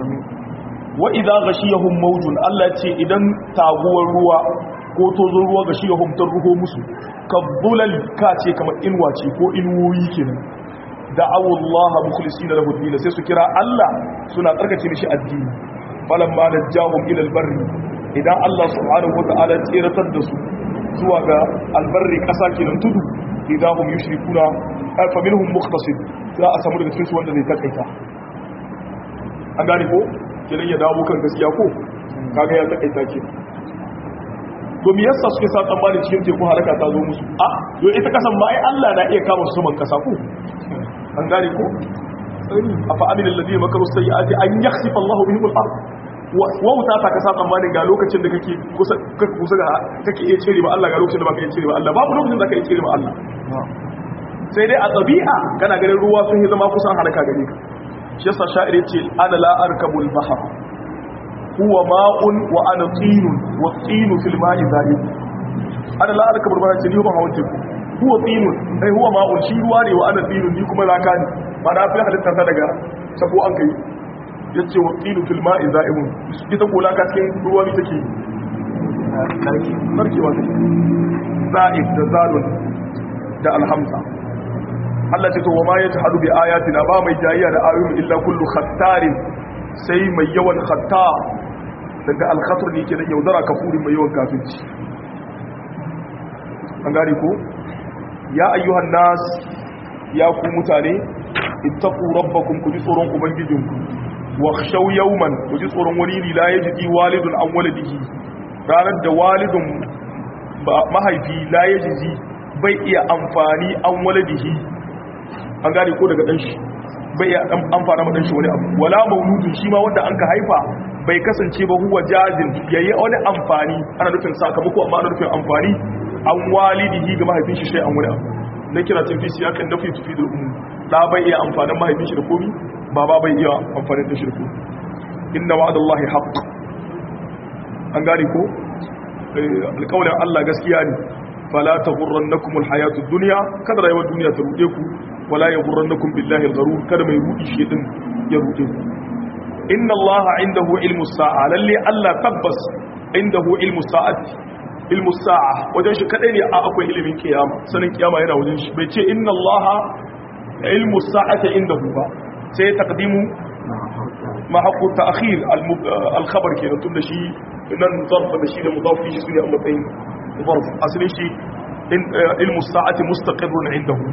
wa idza ghashiyahum mawjun Allah ce idan taguwar ruwa ko tozon ruwa ghashiyahum tar ruho musu kabulal ka ce kamar inwa ce ko inwoyi kenan da'awu Allah mukhlisina lahu din sai su kira Allah suna tsarkake mishi addini falamma najahum ila albarri idan Allah subhanahu wa ta'ala tsiratar da su zuwa ga albarri kasa kenan tudu idan hum yushrikuna fa minhum muqtasid za a samu daga cikin su wanda zai takaita an gane ko kiran ya dawo kan gaskiya ko kaga ya takaita ke to me yasa suke sa tsammani cikin teku halaka ta zo musu a yo ita kasan ba ai Allah na iya kama su saman kasa ko an gane ko afa amina alladhi makaru sayyiati an yakhsifa Allah bihim al-ard wa wuta ta kasa tsammanin ga lokacin da kake kusa kusa ga kake iya cire ba Allah ga lokacin da baka iya cire ba Allah babu lokacin da kake iya cire ba Allah sai dai a tabi'a kana ganin ruwa sun yi zama kusan halaka gare ka shi yasa sha'ir yace ana la arkabul bahr huwa ma'un wa ana tinun wa tinu fil ma'i zahid ana la arkabul bahr ce ni ba hawan teku huwa tinun ai huwa ma'un shi ruwa ne wa ana tinun ni kuma laka ne ba na fi halitta ta daga sako an kai yace wa tinu fil ma'i zahid ita ko laka cikin ruwa ne take narkewa ne za'id da zalun da alhamza Allah ce to wa ma yajhadu bi ayatina ba mai jayayya da ayoyin illa kullu khattarin sai mai yawan khatta daga al-khatr ne yake da yaudara kafurin mai yawan kafirci an gari ko ya ayyuhan nas ya ku mutane ittaqu rabbakum ku ji tsoron ubangijinku wa khshaw yawman ku ji tsoron wani ne la yajidi walidun an waladihi ranar da walidun mahaifi la yajidi bai iya amfani an waladihi an gane ko daga dan shi bai iya amfana ma dan shi wani abu wala mauludun shi ma wanda an ka haifa bai kasance ba huwa jazin yayi wani amfani ana nufin sakamako amma ana nufin amfani an walidihi ga mahaifin shi sai an wani abu na kira tafi shi akan nafi tufi da ummu da bai iya amfanin mahaifin shi da komi baba bai iya amfanin da shi da komi inna wa'dallahi haqq an gane ko alƙawarin Allah gaskiya ne fala taghurrannakum alhayatud dunya kada rayuwar duniya ta rude ku wala yaghurrannakum billahi algharur kada mai rudi shi din ya rude ku inna allaha indahu ilmus sa'a lalle Allah tabbas indahu ilmus sa'ati ilmus sa'a wajen shi kadai ne a akwai ilimin kiyama sanin kiyama yana wajen shi bai ce inna allaha ilmus sa'ati indahu ba sai taqdimu ma haqqu ta'khir al-khabar kenan tunda shi nan zarf da shi da mudaf shi sune a matsayin zarf asalin shi ilmus sa'ati mustaqirrun indahu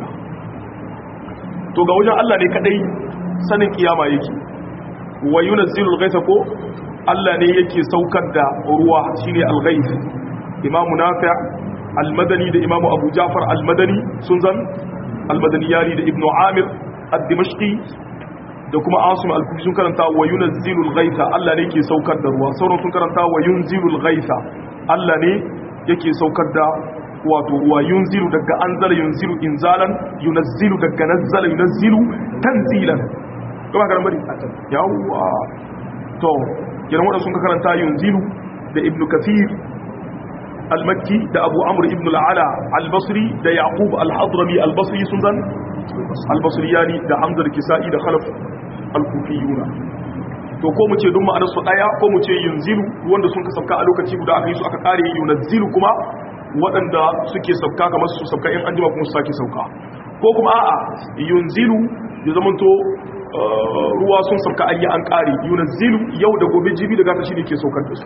to ga wajen Allah ne kadai sanin kiyama yake wa yunazzilul ghaitha ko Allah ne yake saukar da ruwa shine al-ghaith Imam Nafi' al-Madani da Imam Abu Ja'far al-Madani sun zan al-Madaniyani da Ibn Amir ad-Dimashqi da kuma Asim al-Kufi sun karanta wa yunazzilul ghaitha Allah ne yake saukar da ruwa sauran sun karanta wa yunzilul ghaitha Allah ne yake saukar da wato ruwa yunzilu daga anzala yunzilu inzalan yunazzilu daga nazzala yunazzilu tanzilan kuma ga bari yawa to kiran wanda sun karanta yunzilu da ibnu kathir al-makki da abu amr ibn al-ala al-basri da yaqub al-hadrami al-basri sun zan al-basriyani da hamza al-kisai da khalaf al-kufiyuna to ko mu ce duk ma'anar su daya ko mu ce yunzilu wanda sun ka sauka a lokaci guda aka yi su aka kare yunazzilu kuma waɗanda suke sauka kamar su sauka in an jima kuma su sake sauka ko kuma a'a yunzilu ya zamanto ruwa sun sauka an yi an ƙari yunzilu yau da gobe jibi da gata shi ne ke saukar da su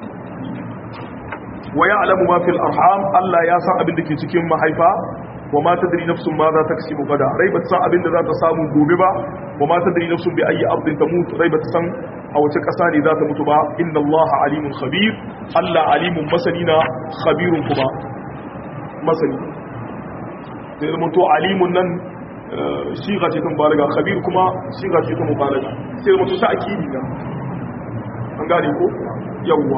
wa ya'lamu ma fil arham Allah ya san abin da ke cikin mahaifa wa ma tadri nafsun ma za ta kasibu gada rai ba ta san abin da za ta samu gobe ba wa ma tadri nafsun bi ayi ardin tamut rai ba ta san a wace ƙasa ne za ta mutu ba inna Allah alimun khabir Allah alimun masanina khabirun kuma masani zai zama to alimun nan shiga ce ta mubalaga khabir kuma shiga ce ta mubalaga sai zama to ta'kidi na an gane ko yawwa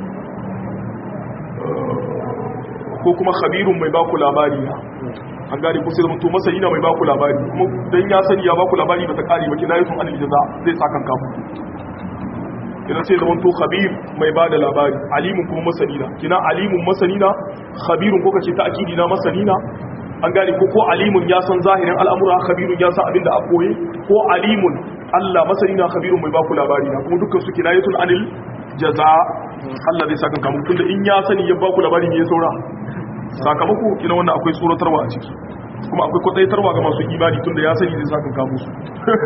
ko kuma khabirun mai baku labari na an gane ko sai zama to masani na mai baku labari kuma dan ya sani ya baku labari ba ta kare ba kina yutun anil jaza zai saka kanku kina sai zama to khabir mai bada labari alimun kuma masani na kina alimun masani na khabirun ko kace ta'kidi na masani na an gane ko ko alimun ya san zahirin al'amura khabirun ya san abinda a koye ko alimun Allah masani na khabirun mai baku labari na kuma dukkan su kinayatun anil jaza Allah zai saka kanku tunda in ya sani ya baku labari ne ya saura sakamako kina wannan akwai suratarwa a ciki kuma akwai kwadaitarwa ga masu imani tunda ya sani zai saka kanku su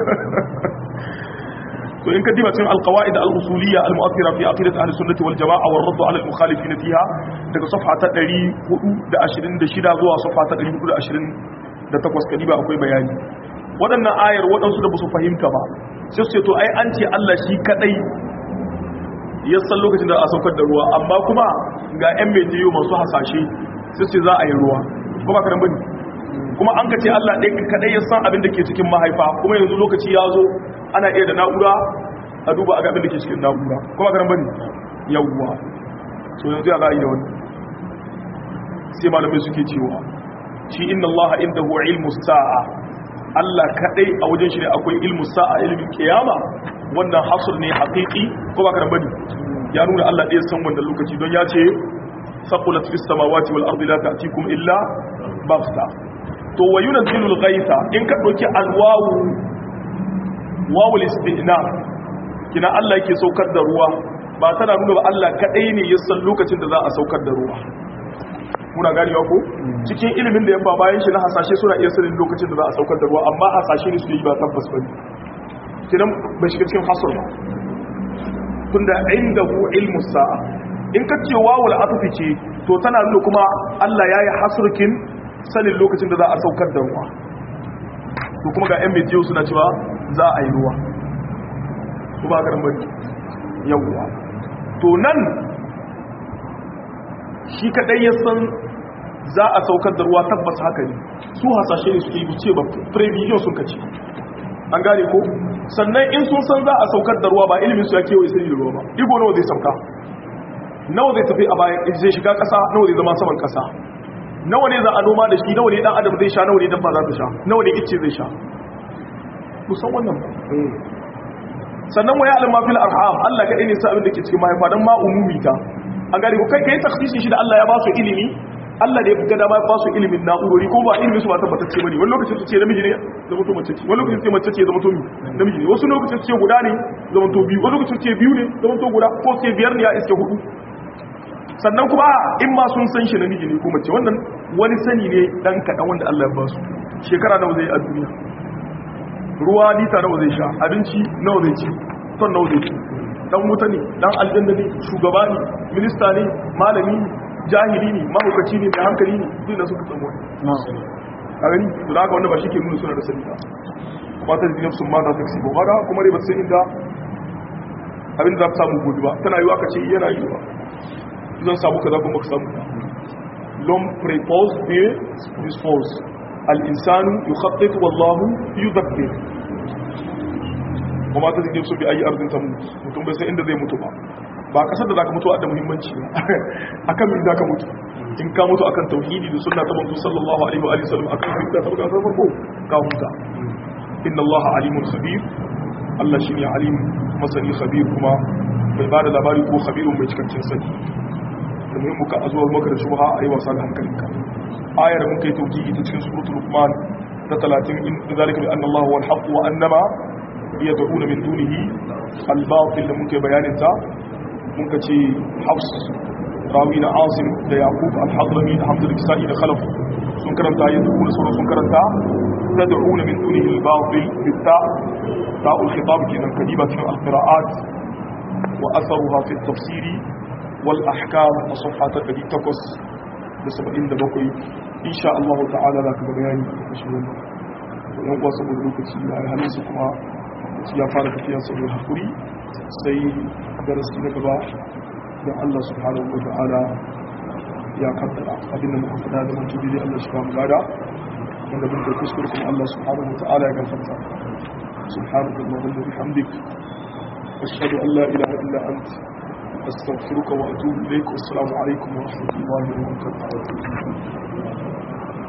to in ka diba cikin alqawaid al-usuliyya al-mu'athira fi aqidat ahli sunnah wal jamaa wa ar-radd 'ala al-mukhalifin fiha daga safha ta ɗari hudu da ashirin da shida zuwa safha ta ɗari hudu da ashirin da takwas ka diba akwai bayani waɗannan ayar waɗansu da ba su fahimta ba sai su ce to ai an ce Allah shi kadai ya san lokacin da a saukar da ruwa amma kuma ga yan meteyo masu hasashe sai su ce za a yi ruwa ko ba karan bane kuma an ka ce Allah ɗaya kadai ya san abin da ke cikin mahaifa kuma yanzu lokaci ya zo ana iya da na'ura a duba a ga abin da ke cikin na'ura ko ba karan bane yawwa so yanzu ya za a yi da wani sai malamai suke cewa shi inna Allah indahu ilmu sa'a Allah kadai a wajen shi ne akwai ilmu sa'a ilmin kiyama wannan hasr ne haqiqi ko ba karan bane ya nuna Allah ɗaya san wannan lokaci don ya ce saqulat fis samawati wal ardi la ta'tikum illa baghta to wa yunzilul ghaitha in ka dauki alwawu wawul istina kina Allah yake saukar da ruwa ba tana nuna ba Allah kadai ne ya san lokacin da za a saukar da ruwa muna ganewa ko cikin ilimin da ya ba bayan shi na hasashe suna iya sanin lokacin da za a saukar da ruwa amma hasashe ne su yi ba tabbas bane kinan bai shiga cikin hasar ba tunda indahu ilmu sa'a in ka ce wawul atfi ce to tana nuna kuma Allah yayi hasrukin sanin lokacin da za a saukar da ruwa to kuma ga yan mejiyo suna cewa za a yi ruwa ko ba garin bane yawwa to nan shi kadai ya san za a saukar da ruwa tabbas haka ne su hasashe ne suke yi ce ba prevision sun kace an gane ko sannan in sun san za a saukar da ruwa ba ilimin su ya kewaye sani da ruwa ba igo nawa zai sauka nawa zai tafi a bayan zai shiga kasa nawa zai zama saman kasa nawa ne za a noma da shi nawa ne dan adam zai sha nawa ne dabba za ta sha nawa ne icce zai sha kusan wannan ba sannan waya alama fil arham Allah kadai ne sa abin da ke cikin mahaifa dan ma umumi ta an gane ko kai kai takhsisin shi da Allah ya ba su ilimi Allah da ya fuka dama ba su ilimin na'urori ko ba ilimin su ba tabbatacce bane wani lokacin su ce namiji ne zama to mace ce wani lokacin su ce mace ce zama to namiji ne wasu lokacin su ce guda ne zama to biyu wani lokacin su ce biyu ne zama to guda ko ce biyar ne ya iske hudu sannan kuma in ma sun san shi namiji ne ko mace wannan wani sani ne dan kadan wanda Allah ya ba su shekara nawa zai a duniya ruwa lita nawa zai sha abinci nawa zai ci ton nawa zai ci dan wuta ne dan aljanna ne shugaba ne minista ne malami ne jahili ne mahaukaci ne mai hankali ne duk da suka san wani a gani to da haka wanda ba shi ke nuna suna da sani ba kuma ta zinaf sun ma za ta kasi ba kuma dai ba sai inda abin da za ta samu gudu ba tana yi aka ce yana yi ba zan samu kaza kuma ka samu l'homme prépose Dieu dispose al-insanu yukhattit wallahu yudabbir kuma ta zinaf sun bi ayi arzin ta mutu mutum bai san inda zai mutu ba ba kasar da zaka mutu a da muhimmanci ba akan min zaka mutu in ka mutu akan tauhidi da sunna ta manzo sallallahu alaihi wa alihi wasallam akan hujja ta ga farko ka huta inna allaha alimun khabir Allah shine alim masani khabir kuma bai bada labari ko khabirun mai cikakken sani da muhimmu ka azuwa maka da shubha ayi wasa da hankalinka ayar mun kai tauhidi ta cikin suratul luqman ta talatin in zalika bi anna allaha wal haqq wa annama yad'una min dunihi al-batil da mun kai bayanin ta mun ka ce hafs rawi na asim da yaqub al-hadrami da hamdu al-kisai da khalaf sun karanta yadda kuma sauran sun karanta tad'una min dunihi al-batil bitta ta'ul khitab kinan kadiba fi al-qira'at wa atharuha fi at-tafsir wal ahkam as-safhat thirty takwas da saba'in da bakwai insha Allah ta'ala za ka ga bayani shi wannan wannan wasu lokaci ya halin su kuma ya fara tafiya saboda hakuri sai darasi na gaba da Allah subhanahu wa ta'ala ya kaddara abin da muka fada da mutum da Allah shi ba mu gada wanda mun kai kuskure kuma Allah subhanahu wa ta'ala ya gafarta subhanaka allahumma wa bihamdik ashhadu an la ilaha illa anta astaghfiruka wa atubu ilayk. Assalamu alaikum wa rahmatullahi wa barakatuh.